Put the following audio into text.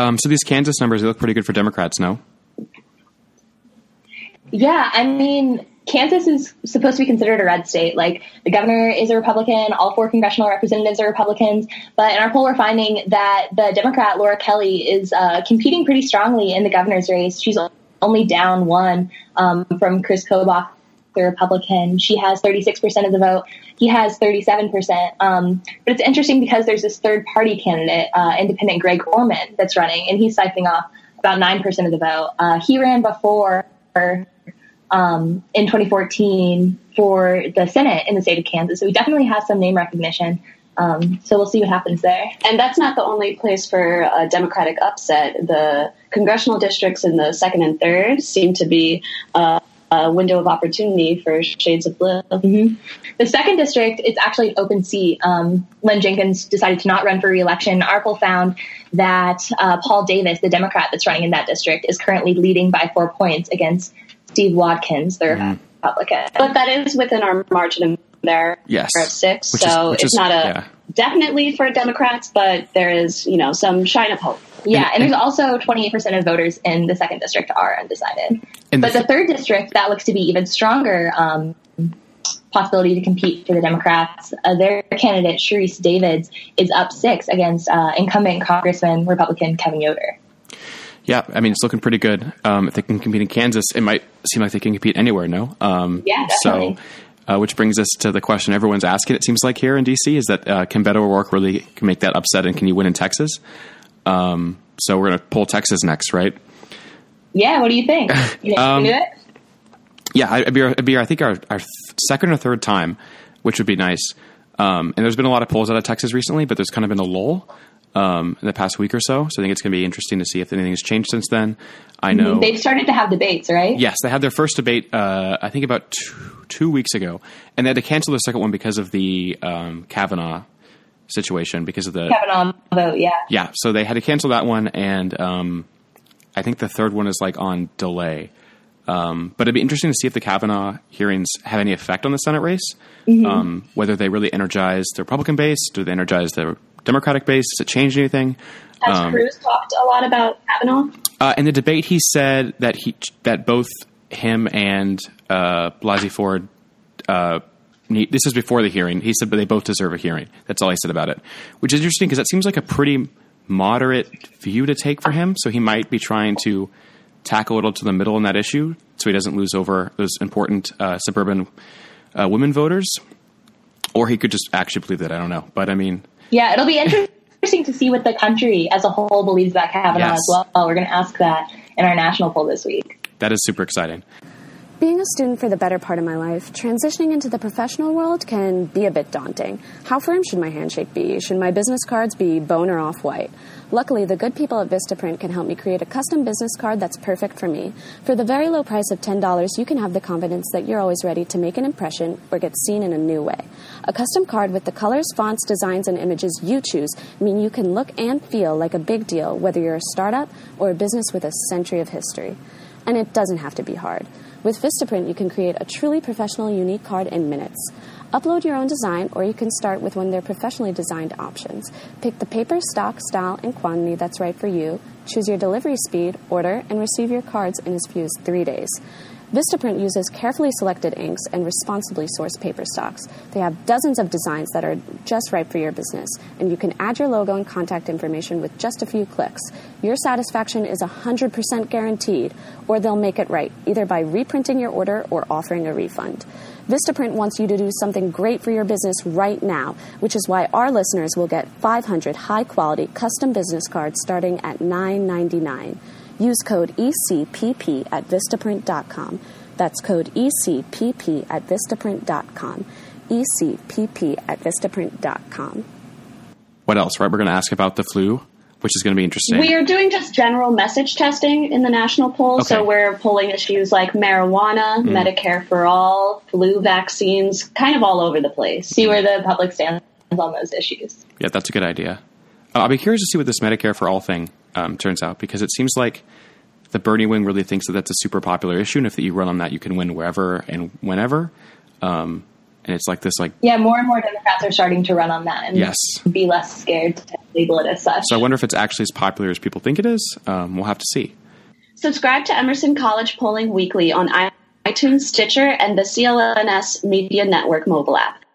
So these Kansas numbers, they look pretty good for Democrats, no? Yeah, I mean, Kansas is supposed to be considered a red state. Like, the governor is a Republican, all 4 congressional representatives are Republicans. But in our poll, we're finding that the Democrat, Laura Kelly, is competing pretty strongly in the governor's race. She's only down 1 from Chris Kobach, the Republican. She has 36% of the vote. He has 37%. But it's interesting because there's this third-party candidate, independent Greg Orman, that's running, and he's siphoning off about 9% of the vote. He ran before in 2014 for the Senate in the state of Kansas. So he definitely has some name recognition. So we'll see what happens there. And that's not the only place for a Democratic upset. The congressional districts in the 2nd and 3rd seem to be a window of opportunity for shades of blue. Mm-hmm. The 2nd district, it's actually an open seat. Len Jenkins decided to not run for re-election. Our poll found that Paul Davis, the Democrat that's running in that district, is currently leading by 4 points against Steve Watkins, the Republican. But that is within our margin there. Yes. Of 6. So it's not a definite lead for Democrats, but there is, some shine of hope. Yeah, and there's also 28% of voters in the 2nd district are undecided. But the 3rd district, that looks to be even stronger possibility to compete for the Democrats. Their candidate, Sharice Davids, is up 6 against incumbent Congressman Republican Kevin Yoder. Yeah, I mean, it's looking pretty good. If they can compete in Kansas, it might seem like they can compete anywhere, no? Yeah, definitely. So, which brings us to the question everyone's asking, it seems like, here in D.C., is that can Beto O'Rourke really make that upset, and can you win in Texas? So we're going to pull Texas next, right? Yeah, what do you think? You can do it? Yeah, it'd be I think, our 2nd or 3rd time, which would be nice. And there's been a lot of polls out of Texas recently, but there's kind of been a lull in the past week or so. So I think it's going to be interesting to see if anything has changed since then. I know they've started to have debates, right? Yes, they had their first debate, I think about two weeks ago, and they had to cancel their second one because of the Kavanaugh situation, because of the Kavanaugh vote. Yeah. Yeah. So they had to cancel that one. And, I think the third one is on delay. But it'd be interesting to see if the Kavanaugh hearings have any effect on the Senate race, whether they really energize the Republican base, do they energize the Democratic base? Does it change anything? Has Cruz talked a lot about Kavanaugh? In the debate, he said that both him and Blasey Ford, this is before the hearing. He said, but they both deserve a hearing. That's all he said about it, which is interesting because that seems like a pretty moderate view to take for him. So he might be trying to tack a little to the middle in that issue so he doesn't lose over those important suburban women voters. Or he could just actually believe that. I don't know. But I mean... Yeah, it'll be interesting to see what the country as a whole believes about Kavanaugh as well. We're going to ask that in our national poll this week. That is super exciting. Being a student for the better part of my life, transitioning into the professional world can be a bit daunting. How firm should my handshake be? Should my business cards be bone or off-white? Luckily, the good people at Vistaprint can help me create a custom business card that's perfect for me. For the very low price of $10, you can have the confidence that you're always ready to make an impression or get seen in a new way. A custom card with the colors, fonts, designs, and images you choose mean you can look and feel like a big deal, whether you're a startup or a business with a century of history. And it doesn't have to be hard. With Vistaprint, you can create a truly professional, unique card in minutes. Upload your own design, or you can start with one of their professionally designed options. Pick the paper, stock, style, and quantity that's right for you. Choose your delivery speed, order, and receive your cards in as few as 3 days. Vistaprint uses carefully selected inks and responsibly sourced paper stocks. They have dozens of designs that are just right for your business, and you can add your logo and contact information with just a few clicks. Your satisfaction is 100% guaranteed, or they'll make it right, either by reprinting your order or offering a refund. Vistaprint wants you to do something great for your business right now, which is why our listeners will get 500 high-quality custom business cards starting at $9.99. Use code ECPP at Vistaprint.com. That's code ECPP at Vistaprint.com. ECPP at Vistaprint.com. What else, right? We're going to ask about the flu, which is going to be interesting. We are doing just general message testing in the national poll. Okay. So we're polling issues like marijuana, Medicare for all, flu vaccines, kind of all over the place. See where the public stands on those issues. Yeah, that's a good idea. I'll be curious to see what this Medicare for all thing turns out, because it seems like the Bernie wing really thinks that that's a super popular issue, and if you run on that, you can win wherever and whenever. And And it's like this, like, yeah, more and more Democrats are starting to run on that and yes, be less scared to label it as such. So I wonder if it's actually as popular as people think it is. We'll have to see. Subscribe to Emerson College Polling Weekly on iTunes, Stitcher, and the CLNS Media Network mobile app.